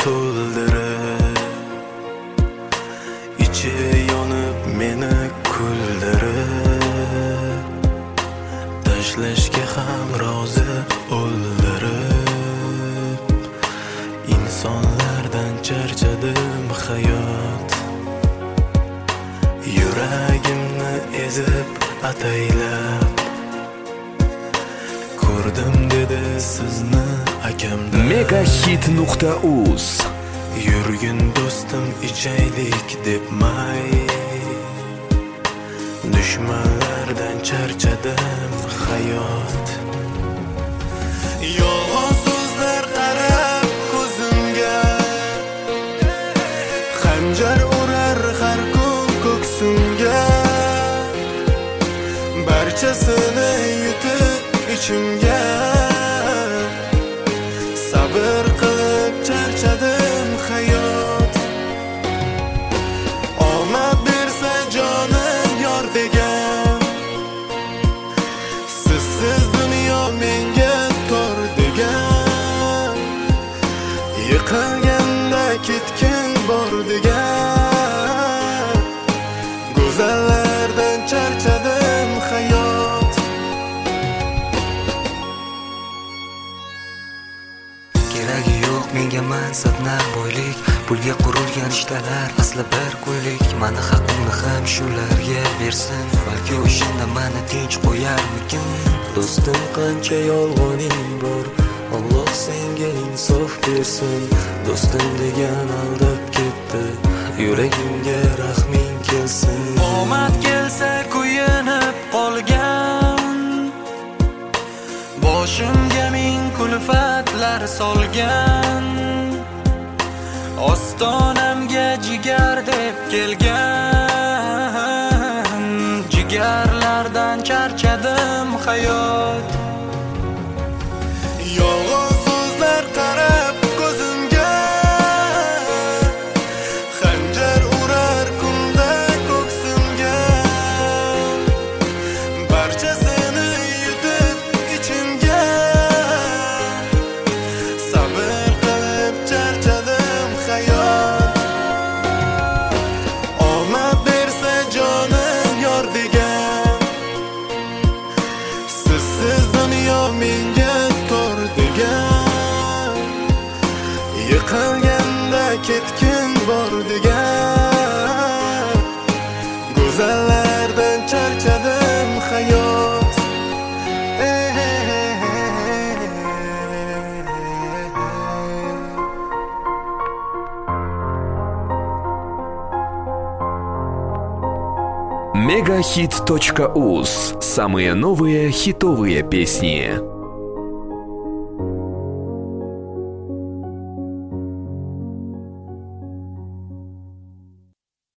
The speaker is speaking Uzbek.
to'ldirib, ichi yonib meni kuldirib, tashlashga ham rozi o'ldirib, insonlardan charchadim hayot, yuragimni ezib ataylab ko'rdim dedi sizni akamda. Megahit.uz Yurgin do'stim ichaylik deb may, dushmanlardan charchadim hayot. Yolg'on so'zlar qarab ko'zimga, xanjar urar har kun ko'ksimga, barchasini yutib ichimga, sabr qilib charchadim hayot. Omad bersa jonim yor degan, sizsiz dunyo menga tor degan, yiqilganda ketgin bor degan, go'zallardan charchadim hayot. Keragi yo'q menga mansabna boylik, pulga qurilgan ishtalar asli bir qo'ylik. Mani haqimni ham shularga bersin, balki o'shanda mani tinch qo'yarmikin. Do'stim qancha yolg'oning bor, Alloh senga insof bersin. Do'stim degan aldab ketdi, yuragimga rahming kelsin. Omad kelsa kuyinib qolgan, boshimga ming kulfatlar solgan, ostonamga jigar deb kelgan, jigarlardan charchadim hayot. Yolg'on so'zlar qarab ko'zimga, xanjar urar kunda ko'ksimga, barchasini yutib ichimga, sabr qilib charchadim hayot. Omad bersa jonim yor degan, sizsiz dunyo menga tor degan, yiqilganda ketgin bor degan, go'zallardan charchadim hayot. Megahit.uz. Самые новые хитовые песни.